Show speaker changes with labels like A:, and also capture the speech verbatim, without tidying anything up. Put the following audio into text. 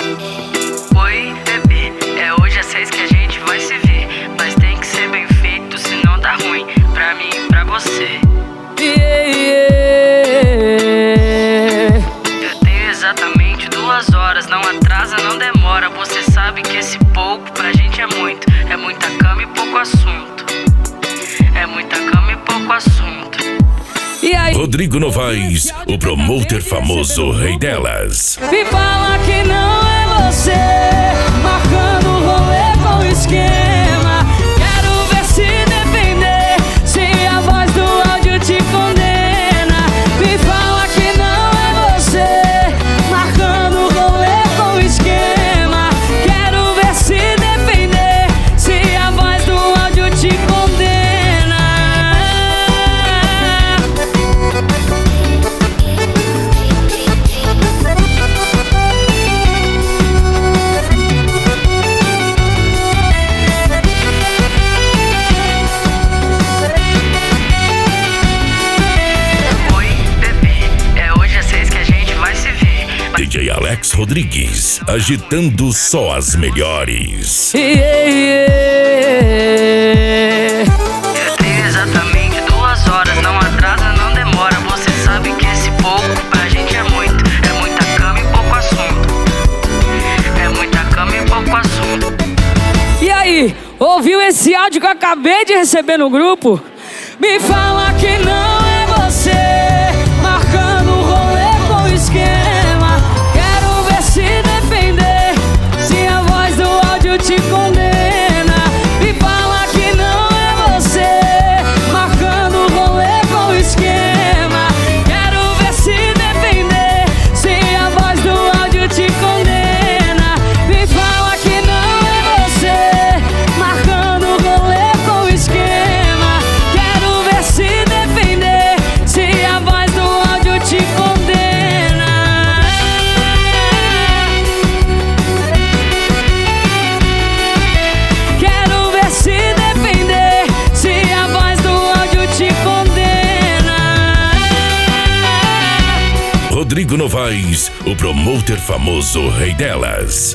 A: Oi, bebê, é hoje às seis que a gente vai se ver. Mas tem que ser bem feito, senão tá ruim pra mim e pra você.
B: Yeah, yeah.
A: Eu tenho exatamente duas horas, não atrasa, não demora. Você sabe que esse pouco pra gente é muito. É muita cama e pouco assunto. É muita cama e pouco assunto.
B: E aí?
C: Rodrigo Novaes, o promoter famoso rei delas.
B: Me fala que não é você, marcando rolê com esquema. Quero ver se defender, se a voz do áudio te condena. Me fala que não é você, marcando rolê com esquema. Quero ver se defender, se a voz do áudio te condena.
C: D J Alex Rodrigues, agitando só as melhores.
B: Yeah, yeah.
A: Eu tenho exatamente duas horas, não atrasa, não demora. Você sabe que esse pouco pra gente é muito. É muita cama e pouco assunto. É muita cama e pouco assunto.
B: E aí, ouviu esse áudio que eu acabei de receber no grupo? Me fala que não é você, marcando rolê com esquema. Quero ver se defender, se a voz do áudio te condena. Me fala que não é você, marcando rolê com esquema. Quero ver se defender, se a voz do áudio te condena. Me fala que não é você, marcando rolê com esquema. Quero ver se defender, se a voz do áudio te condena. Quero ver se defender, se a voz do áudio te condena.
C: Rodrigo Novaes, o promoter famoso rei delas.